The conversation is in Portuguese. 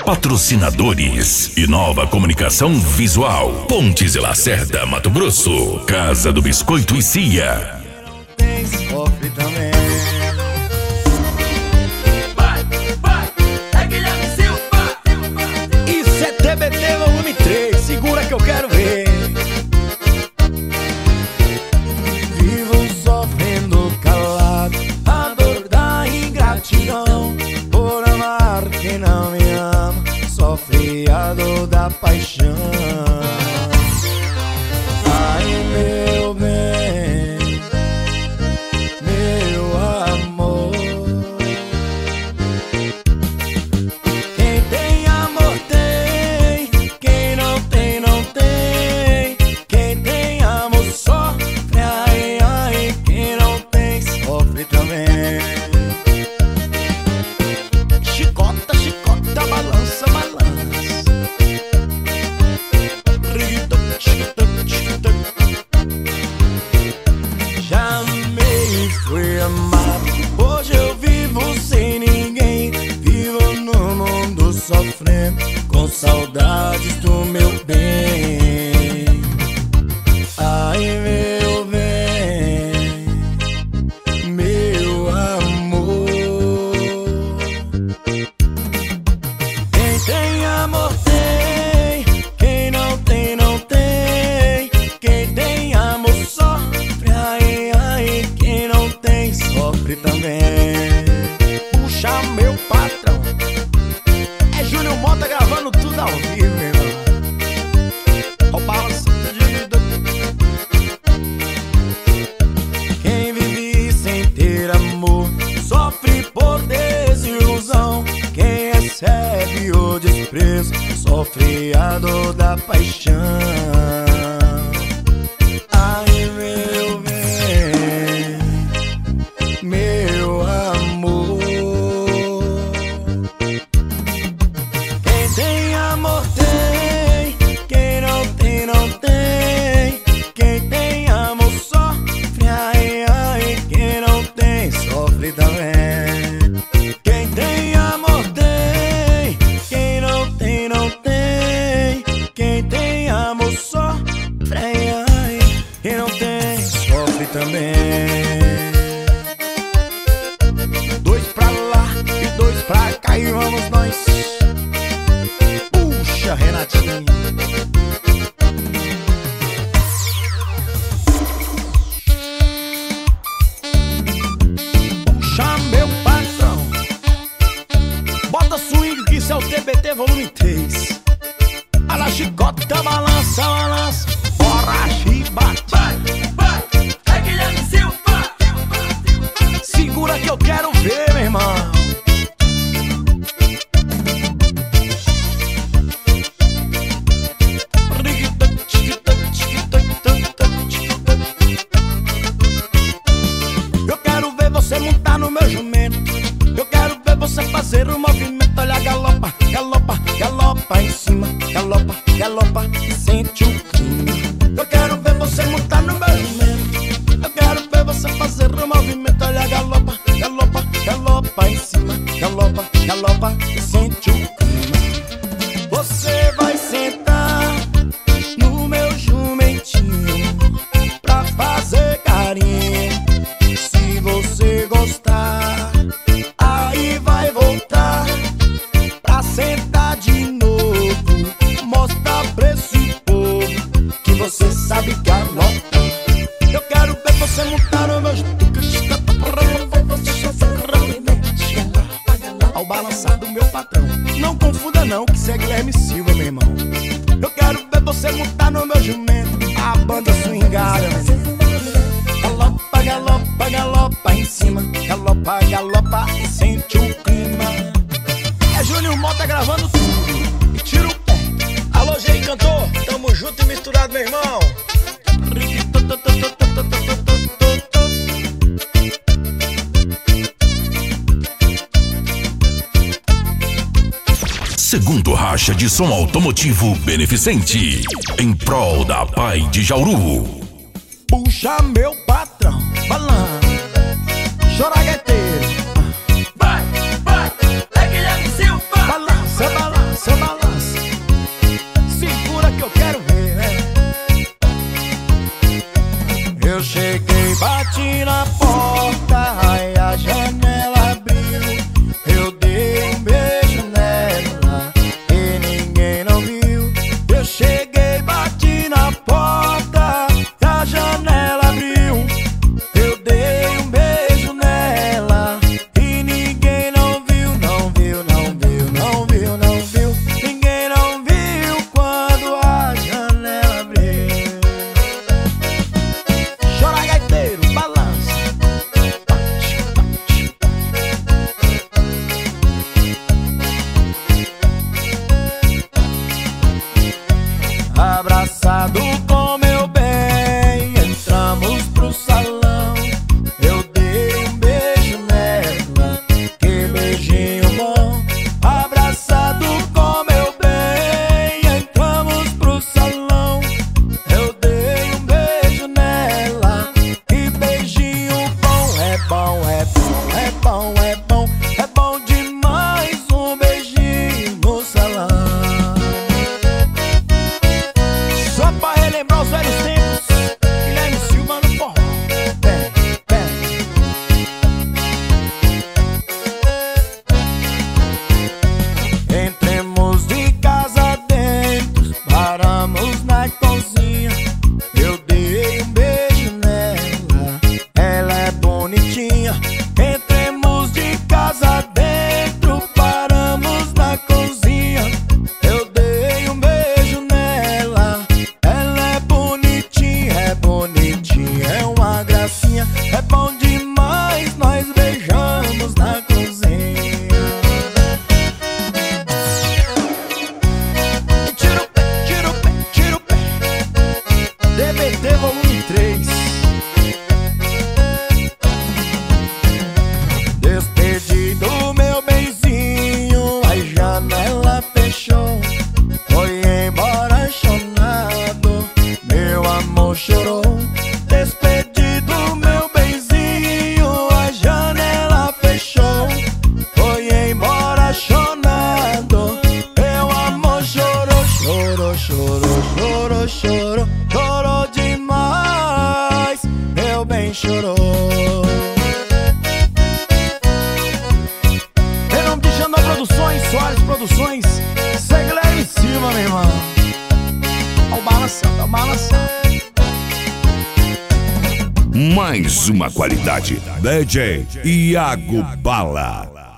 Patrocinadores: Inova Comunicação Visual, Pontes e Lacerda, Mato Grosso, Casa do Biscoito e Cia. Sofre também. É Guilherme Silva. Isso é TBT volume 3, segura que eu quero ver. Vivo sofrendo calado a dor da ingratidão, por amar quem não me ama, sofre a dor da paixão. Ai meu bem, meu amor, quem tem amor tem, quem não tem não tem. Quem tem amor sofre, ai ai, quem não tem sofre também. Chicota, chicota, balança, balança. Riguito, chicota, chicota. Já amei e fui amado, hoje eu vivo sem ninguém. Vivo no mundo sofrendo, com saudades do meu bem. Ai meu bem, meu amor, quem tem amor tem, quem não tem não tem. Quem tem amor sofre, ai ai, quem não tem sofre também. Puxa meu patrão, é Júnior Mota gravando tudo ao vivo, meu irmão. Roubar o quem vive sem ter amor sofre por desilusão. Quem recebe o desprezo sofre a dor da paixão. Ai meu bem, meu amor, quem tem amor tem, quem não tem não tem. Quem tem amor sofre, ai ai, quem não tem sofre também. Quem tem amor tem, quem não tem não tem. Quem tem amor sofre, ai ai, quem não tem sofre também. Dois pra lá e dois pra cá e vamos nós. Puxa, Renatinho. Puxa meu patrão, bota swing que isso é o TBT volume 3. A la chicota, balança, balança, bora chibate. É Guilherme Silva. Segura que eu quero ver, meu irmão. Eu quero ver você montar no meu jumento, eu quero ver você fazer o movimento. Olha, galopa, galopa, galopa em cima, galopa, galopa e sente o clima. Eu quero ver você montar no meu jumento, eu quero ver você fazer o movimento. Olha, galopa, galopa, galopa em cima, galopa, galopa e sente o clima. Você vai sentar no meu jumentinho pra fazer carinho. Se você gostar, aí vai voltar pra sentar de novo. Mostra pra esse povo que você sabe galopa. Eu quero ver você montar no meu ao balançar do meu patrão. Não confunda não, que isso é Guilherme Silva, meu irmão. Eu quero ver você montar no meu jumento, a banda swingada. Galopa, galopa, galopa em cima, galopa, galopa e sente o clima. É Júnior Mota gravando tudo e tira o pé. Alô, gente, cantor, tamo junto e misturado, meu irmão. Segundo racha de som automotivo beneficente, em prol da Pai de Jauru. Puxa meu patrão, balança, choragueteiro. Vai, é Guilherme Silva. Balança, balança, bom, é bom, é bom, é bom, é bom demais um beijinho no salão. Só pra relembrar os velhos tempos, Guilherme Silva no forró. Vem, vem. Entremos de casa dentro, paramos na cozinha. Eu dei um beijo nela, ela é bonitinha. Entremos de casa dentro, paramos na cozinha. Eu dei um beijo nela, ela é bonitinha, é uma gracinha. É bom demais, nós beijamos na cozinha. Tira o pé, tira o pé, tira o pé. DBT volume 3. Despedi do meu benzinho, a janela fechou. Foi embora chorado, meu amor chorou. Despedi do meu benzinho, a janela fechou. Foi embora chorado, meu amor chorou. Chorou, chorou, chorou, chorou, chorou demais, meu bem chorou. Em nome de Xandão Produções, Soares Produções, segue Guilherme Silva, meu irmão. Ó o balançando, ó o balançando. Mais uma qualidade. DJ Iago Bala.